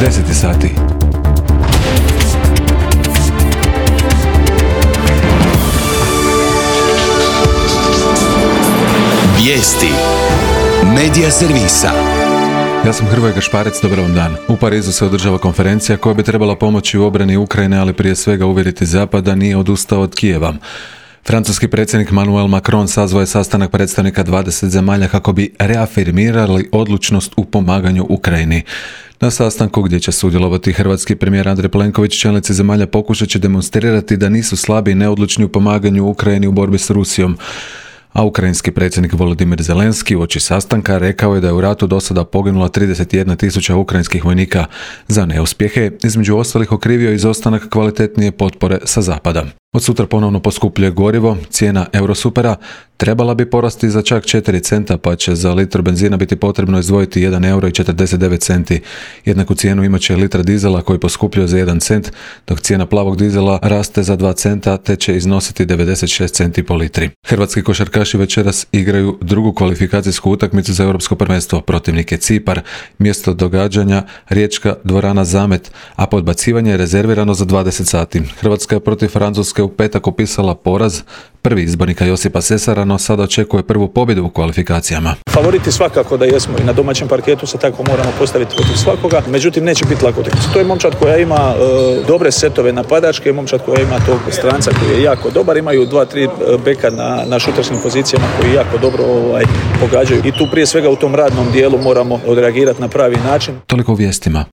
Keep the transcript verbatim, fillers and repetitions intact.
deset sati. Vijesti Medija servisa. Ja sam Hrvoje Gašparec, dobar vam dan. U Parizu se održava konferencija koja bi trebala pomoći u obrani Ukrajine, ali prije svega uvjeriti Zapad da nije odustao od Kijeva. Francuski predsjednik Emmanuel Macron sazvao je sastanak predstavnika dvadeset zemalja kako bi reafirmirali odlučnost u pomaganju Ukrajini. Na sastanku gdje će sudjelovati hrvatski premijer Andrej Plenković, čelnici zemalja pokušat će demonstrirati da nisu slabi i neodlučni u pomaganju Ukrajini u borbi s Rusijom. A ukrajinski predsjednik Volodimir Zelenski uoči sastanka rekao je da je u ratu do sada poginula trideset jedna tisuća ukrajinskih vojnika. Za neuspjehe između ostalih okrivio izostanak kvalitetnije potpore sa zapada. Od sutra ponovno poskupljuje gorivo, cijena Eurosupera trebala bi porasti za čak četiri centa, pa će za litru benzina biti potrebno izdvojiti jedan euro i četrdeset devet centi. Jednaku cijenu imat će litra dizela koji poskupljuje za jedan cent, dok cijena plavog dizela raste za dva centa te će iznositi devedeset šest centi po litri. Hrvatski košarkaši večeras igraju drugu kvalifikacijsku utakmicu za Europsko prvenstvo. Protivnik je Cipar, mjesto događanja riječka dvorana Zamet, a podbacivanje je rezervirano za dvadeset sati. Hrvatska je protiv Francuske u petak upisala poraz. Prvi izbornika Josipa Sesara, no sada očekuje prvu pobjedu u kvalifikacijama. Favoriti svakako da jesmo i na domaćem parketu se tako moramo postaviti protiv svakoga, međutim neće biti lako utakmica. To je momčad koja ima e, dobre setove napadačke, momčad koja ima tog stranca koji je jako dobar, imaju dva, tri beka na, na šuterskim pozicijama koji jako dobro ovaj, pogađaju i tu prije svega u tom radnom dijelu moramo odreagirati na pravi način. Toliko u vijestima.